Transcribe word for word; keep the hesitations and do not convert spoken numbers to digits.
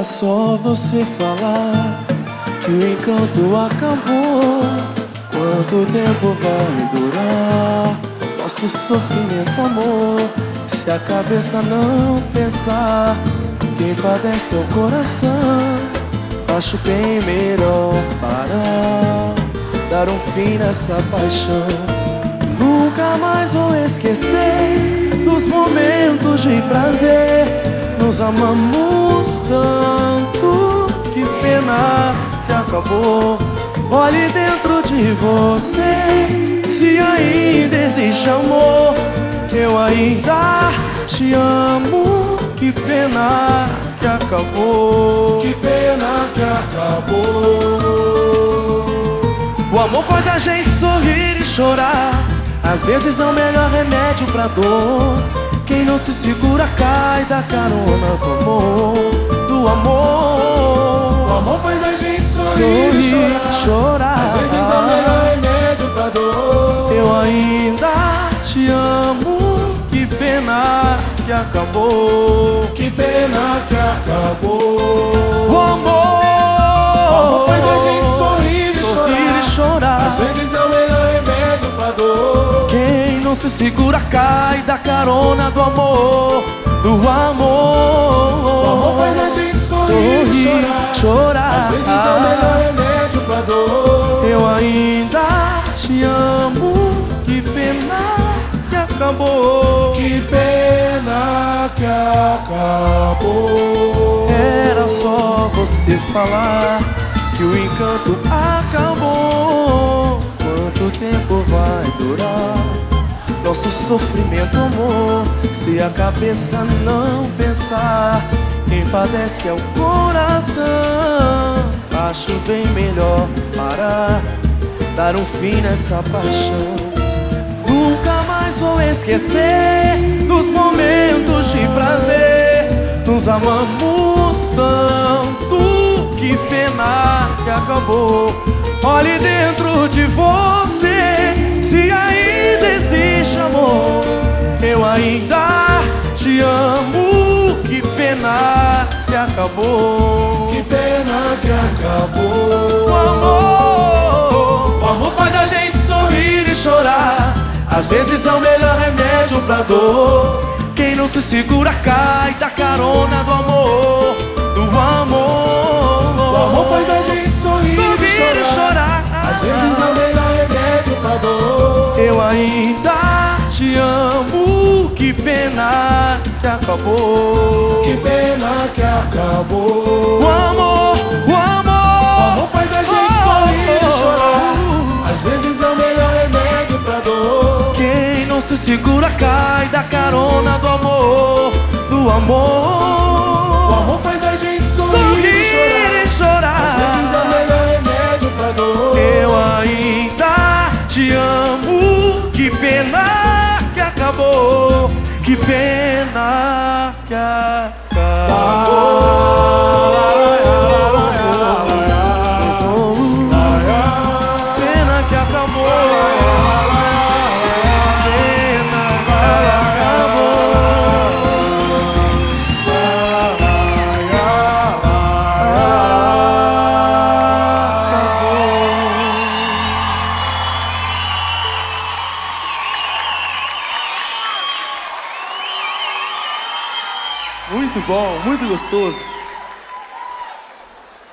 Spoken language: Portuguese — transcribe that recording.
só você falar que o encanto acabou. Quanto tempo vai durar nosso sofrimento, amor? Se a cabeça não pensar, quem padece é o coração. Acho bem melhor parar, dar um fim nessa paixão. Nunca mais vou esquecer dos momentos de prazer. Nos amamos tanto, que pena que acabou. Olhe dentro de você, se ainda existe amor. Eu ainda te amo, que pena que acabou. Que pena que acabou. O amor faz a gente sorrir e chorar. Às vezes é o melhor remédio pra dor. Quem não se segura cai da carona do amor, do amor. O amor faz a gente sorrir, sorrir e chorar. chorar. Às vezes é o melhor remédio pra dor. Eu ainda te amo, que pena que acabou. Que pena que acabou. O amor, o amor faz a gente sorrir, sorrir e, e chorar. Às vezes é o melhor remédio pra dor. Quem não se segura cai da carona do amor, do amor. O amor faz a gente sorrir, sorrir e chorar. chorar. Às vezes é o melhor remédio pra dor. Eu ainda te amo, que pena que acabou. Que pena que acabou. Era só você falar que o encanto acabou. Quanto tempo vai durar nosso sofrimento, amor? Se a cabeça não pensar, quem padece é o coração. Acho bem melhor parar, dar um fim nessa paixão. Nunca mais vou esquecer dos momentos de prazer. Nos amamos tanto, que pena que acabou. Olhe dentro de você, se ainda existe amor. Eu ainda te amo, que pena que acabou. Que pena que acabou. O amor, o amor faz a gente sorrir e chorar. às vezes é o melhor remédio pra dor. Quem não se segura cai da carona do amor, do amor. O amor faz a gente sorrir, sorrir e, chorar. e chorar. Às vezes é o melhor remédio pra dor. Eu ainda te amo, que pena que acabou. Que pena que acabou. O amor, o amor, o amor faz a gente oh, sorrir oh, e chorar. oh. Às vezes é o melhor remédio pra dor. Quem não se segura cai da carona do amor, do amor. O amor faz a gente sorrir, sorrir e chorar. e chorar. Às vezes é o melhor remédio pra dor. Eu ainda te amo, que pena que acabou. Que pena que acabou. Pena que acabou. Muito bom, muito gostoso.